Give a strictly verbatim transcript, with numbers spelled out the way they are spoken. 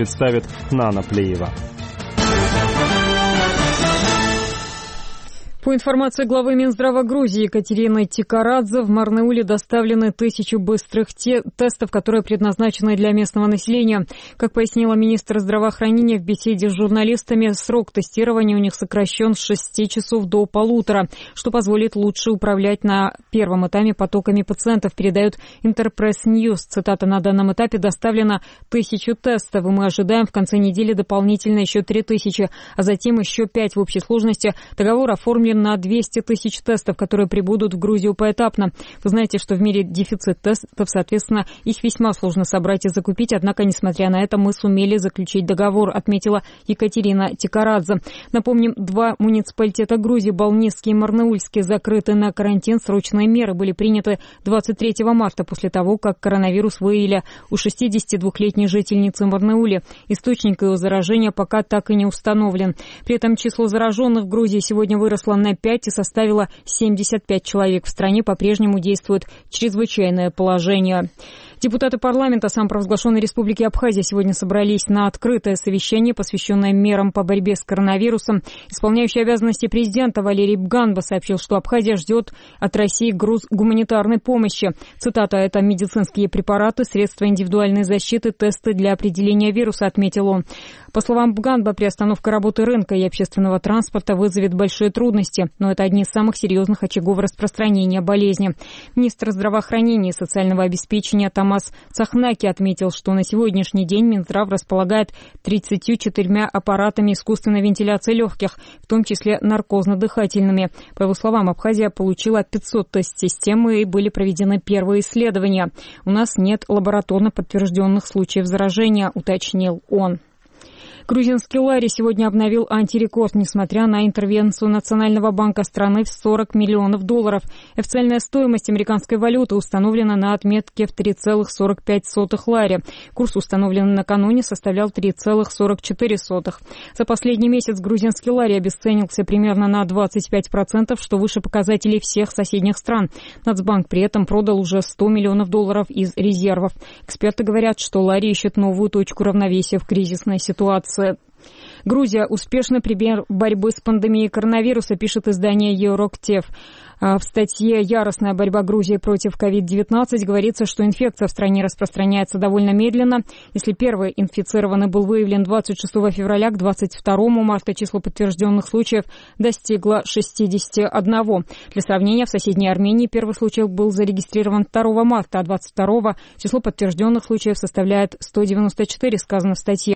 представит Нана Плеева. По информации главы Минздрава Грузии Екатерины Тикарадзе, в Марнеуле доставлены тысячу быстрых те- тестов, которые предназначены для местного населения. Как пояснила министр здравоохранения в беседе с журналистами, срок тестирования у них сокращен с шести часов до полутора, что позволит лучше управлять на первом этапе потоками пациентов, передает Интерпресс Ньюс. Цитата: «На данном этапе доставлено тысячу тестов, и мы ожидаем в конце недели дополнительно еще три тысячи, а затем еще пять в общей сложности. Договор оформлен на двести тысяч тестов, которые прибудут в Грузию поэтапно. Вы знаете, что в мире дефицит тестов, соответственно, их весьма сложно собрать и закупить, однако, несмотря на это, мы сумели заключить договор», отметила Екатерина Тикарадзе. Напомним, два муниципалитета Грузии, Балнесский и Марнеульский, закрыты на карантин. Срочные меры были приняты двадцать третьего марта после того, как коронавирус выявили у шестидесятидвухлетней жительницы Марнеуля. Источник ее заражения пока так и не установлен. При этом число зараженных в Грузии сегодня выросло на пять и составило семьдесят пять человек. В стране по-прежнему действует чрезвычайное положение. Депутаты парламента самопровозглашенной Республики Абхазия сегодня собрались на открытое совещание, посвященное мерам по борьбе с коронавирусом. Исполняющий обязанности президента Валерий Бганба сообщил, что Абхазия ждет от России груз гуманитарной помощи. Цитата: «Это медицинские препараты, средства индивидуальной защиты, тесты для определения вируса», отметил он. По словам Бганба, приостановка работы рынка и общественного транспорта вызовет большие трудности, но это одни из самых серьезных очагов распространения болезни. Министр здравоохранения и социального обеспечения Томас Цахнаки отметил, что на сегодняшний день Минздрав располагает тридцатью четырьмя аппаратами искусственной вентиляции легких, в том числе наркозно-дыхательными. По его словам, Абхазия получила пятьсот тест-систем и были проведены первые исследования. «У нас нет лабораторно подтвержденных случаев заражения», уточнил он. Грузинский лари сегодня обновил антирекорд, несмотря на интервенцию Национального банка страны в сорок миллионов долларов. Официальная стоимость американской валюты установлена на отметке в три целых сорок пять сотых лари. Курс, установленный накануне, составлял три целых сорок четыре сотых. За последний месяц грузинский лари обесценился примерно на двадцать пять процентов, что выше показателей всех соседних стран. Нацбанк при этом продал уже сто миллионов долларов из резервов. Эксперты говорят, что лари ищет новую точку равновесия в кризисной ситуации. Грузия — успешный пример борьбы с пандемией коронавируса, пишет издание Евроктев. В статье «Яростная борьба Грузии против ковид девятнадцать» говорится, что инфекция в стране распространяется довольно медленно. Если первый инфицированный был выявлен двадцать шестого февраля, к двадцать второму марта число подтвержденных случаев достигло шестидесяти одного. Для сравнения, в соседней Армении первый случай был зарегистрирован второго марта, а двадцать второго число подтвержденных случаев составляет сто девяносто четыре, сказано в статье.